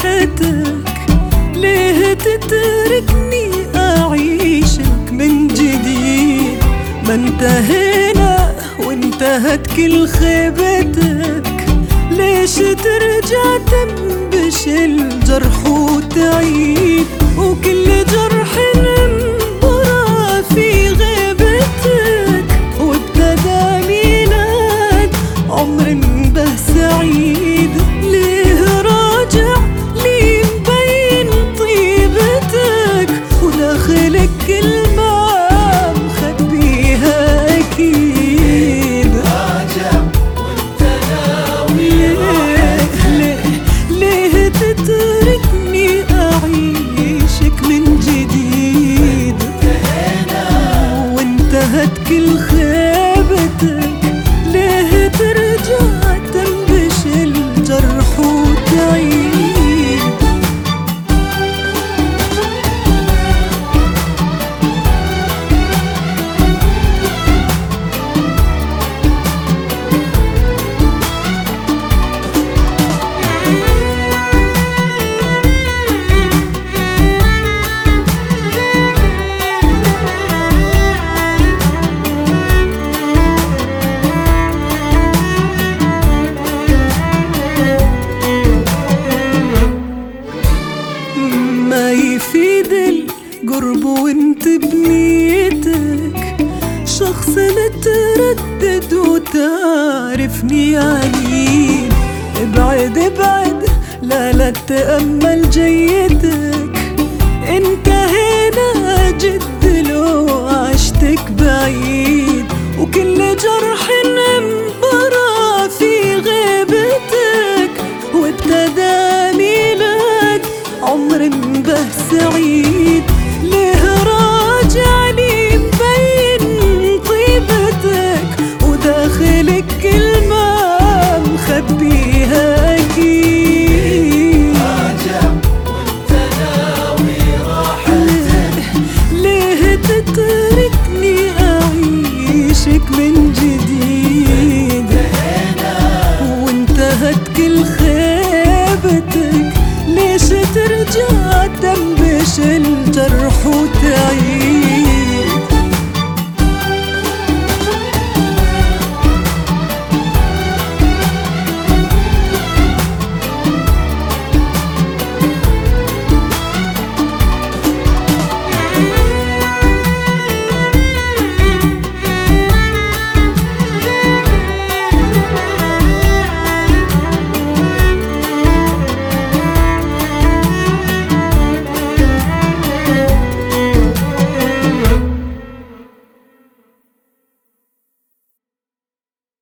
جرحتك؟ ليه تتركني أعيشك من جديد؟ ما انتهينا وانتهت كل خيبتك، ليش ترجع تنبش الجرح وتعيد؟ وكل جرح ننبره في غيبتك، وابتدى ميلاد عمر به سعيد. ليه راجع لي مبين طيبتك، وداخلك كلمة مخبيها أكيد؟ راجع وانت ناوي ليه تتركني أعيشك من جديد؟ وانتهت كل خيبتك، ليه ترجع تنبش الجرح وتعيد؟ ما يفيد القرب وانت بنيتك، شخص متردد وتعرفني عنيد. ابعد ابعد، لا تتأمل جيتك، انتهينا جد لو عشتك بعيد. وكل جرح انبرى في غيبتك، وابتدى ميلاد عمر به سعيد. ليه راجع لي مبين طيبتك، وداخلك كلمة مخبيها أكيد؟ راجع وانت ناوي راحتك. ليه تتركني أعيشك من جديد؟ وانتهت كل خيبتك، ليش ترجع تنبش الجرح وتعيد؟